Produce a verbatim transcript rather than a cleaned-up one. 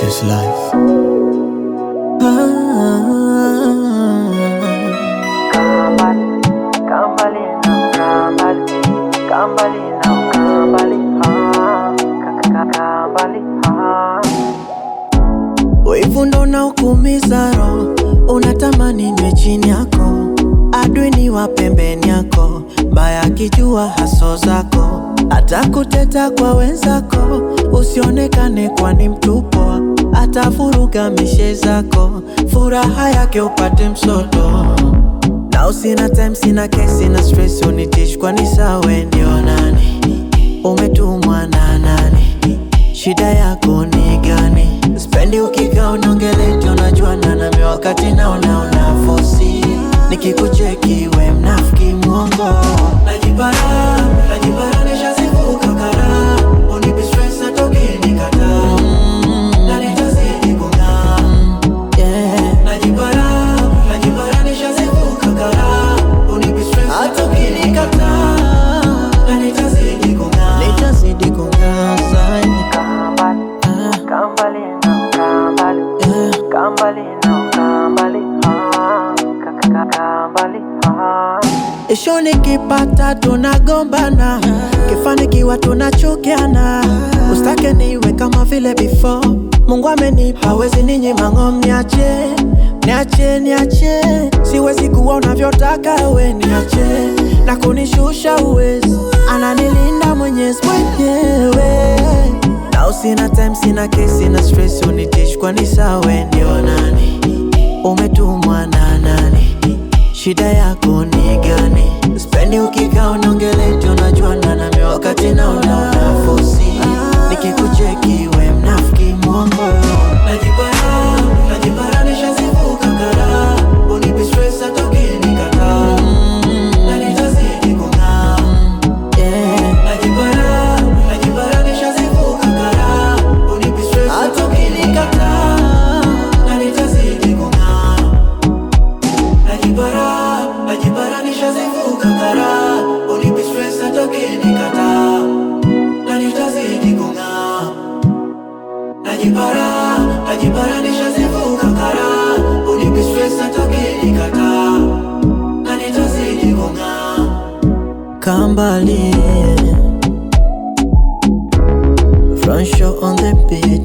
is life. Wivu ndo unaokuumiza roho, unatamani niwe chini yako, adui ni wa pembeni yako, baya akijua haso zako, hata kuteta kwa wenzako, usionekane kwani mtupo, atavuruga mishe zako, furaha yake upate msoto. Na usina time, sina kesi, sina stress, unitish kwani sawe ndio nani, umetumwa na nani, shida yako ni gani? Spendi ukika unongele tunajua na nami wakati na unaona fosi, nikikucheki we mnafiki mwongo. Najipara, najipara nishazivuka kara, unipi stress atoki nikata, mm, na nitazidi kunga, yeah. Najipara, najipara nishazivuka kara, unipi stress atoki nikata, na nitazidi kunga, nitazidi kunga zaidi. Kambali na kambali, kambali na kambali, kambali. Isho nikipata tunagombana, kifanikiwa tunachukiana, ustake niwe kama vile before. Mungu amenipa hawezi ninyima ngom, niache, niache, niache. Siwezi kuwa unavyotaka we, niache, na kunishusha uwezi, ananilinda Mwenyezi mwenyewe. Na usina time, sina case, sina stress, unitish kwani sawe ndio nani, umetumwa na nani, shida yako ni gani? Spendi ukika unongele tunajua na nami wakati na unaona fosi, nikikucheki we mnafiki mwongo. Najipara, najipara nishazivuka kara, unipi stress atoki nikata, mm, na nitazidi kunga, yeah. Najipara, najipara nishazivuka kara, unipi stress atoki nikata, na nitazidi kunga. Najipara, najipara nishazivuka kara, unipi stress atoki nikata, na nitazidi kunga. Najipara, najipara nishazivuka kara, unipi stress atoki nikata, na nitazidi kunga. Kambali, front show on the beat.